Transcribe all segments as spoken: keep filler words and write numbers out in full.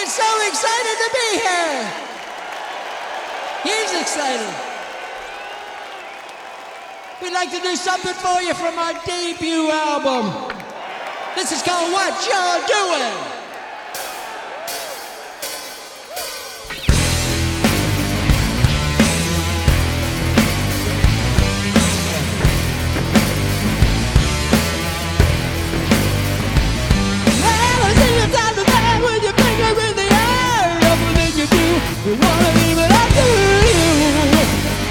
so excited to be here. He's excited. We'd like to do something for you from our debut album. This is called What Y'all Doing? You wanna leave it up to you.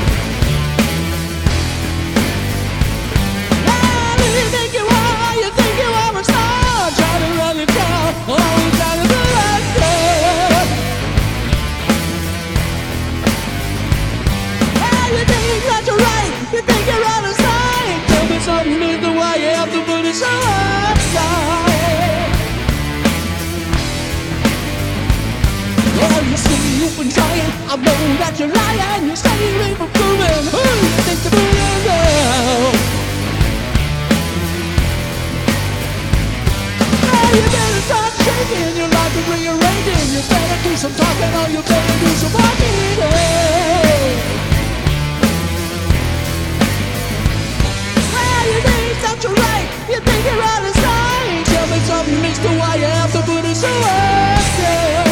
How do you think you are? You think you are a star? Try to run your car, always trying to do that stuff. How you think that you're right? You think you're out of sight? Tell me something is the way you have to put it so outside. Well, you see, you've been trying. I know that you're lying. You say you ain't improving. Who you think you're fooling now? Well, you better start shaking. Your life is rearranging. You better do some talking or you better do some walking. Hey. Well, you think that you're right. You think you're out of sight. Tell me something, mister, why you have to put it so hard.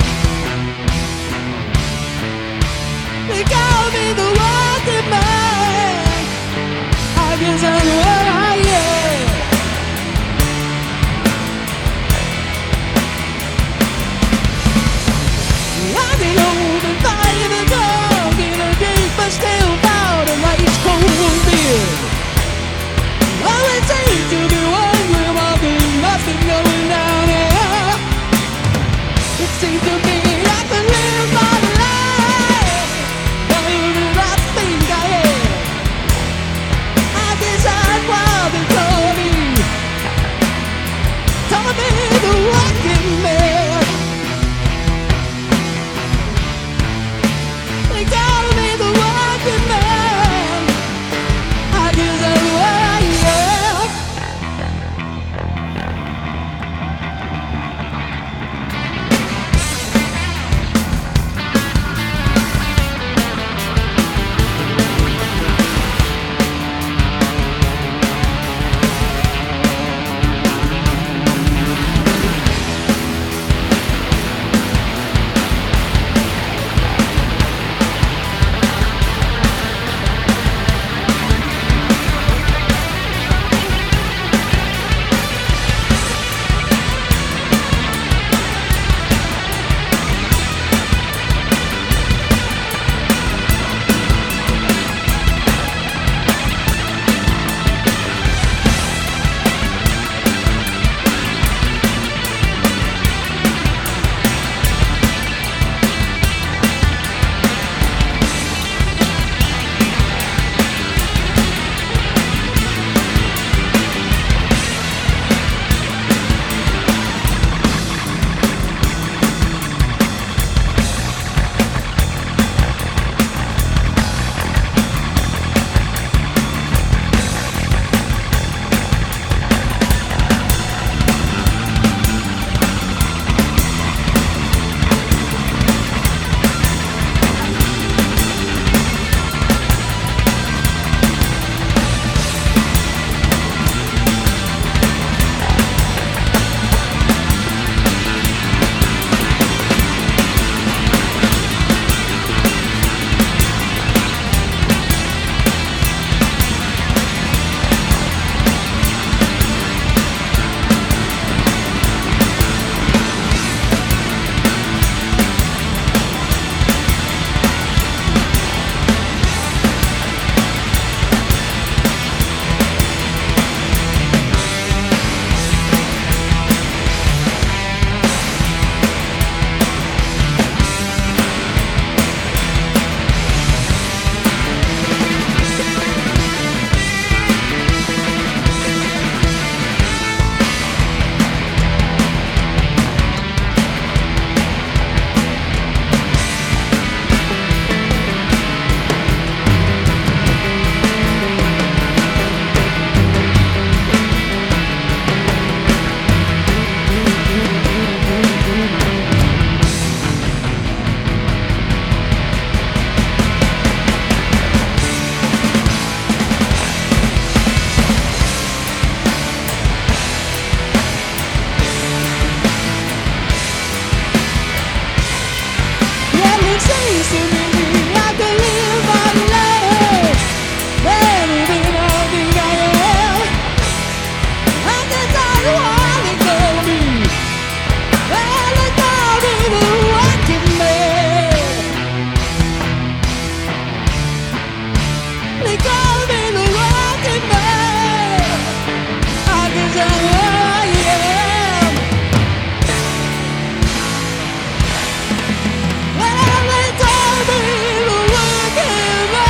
They call me the walking man. while they call me. Well, they call me the working man. They call me the working man. I guess I'm who I am. Well, they call me the working man.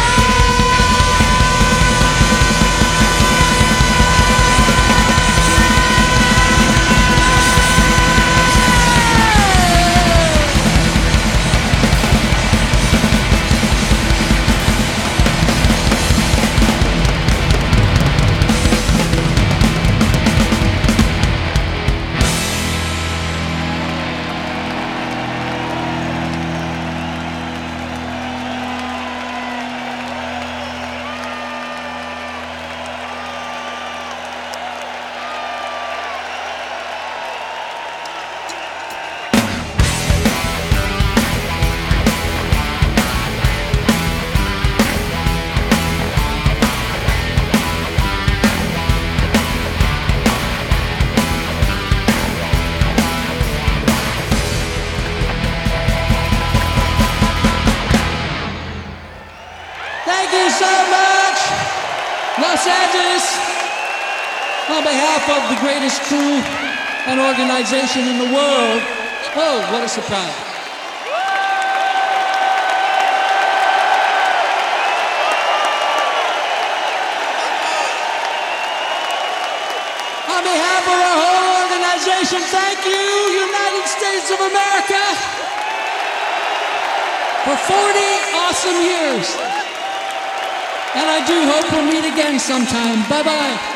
Thank you so much, Los Angeles. On behalf of the greatest crew and organization in the world. Oh, what a surprise. On behalf of our whole organization, thank you, United States of America, for forty awesome years. And I do hope we'll meet again sometime. Bye-bye.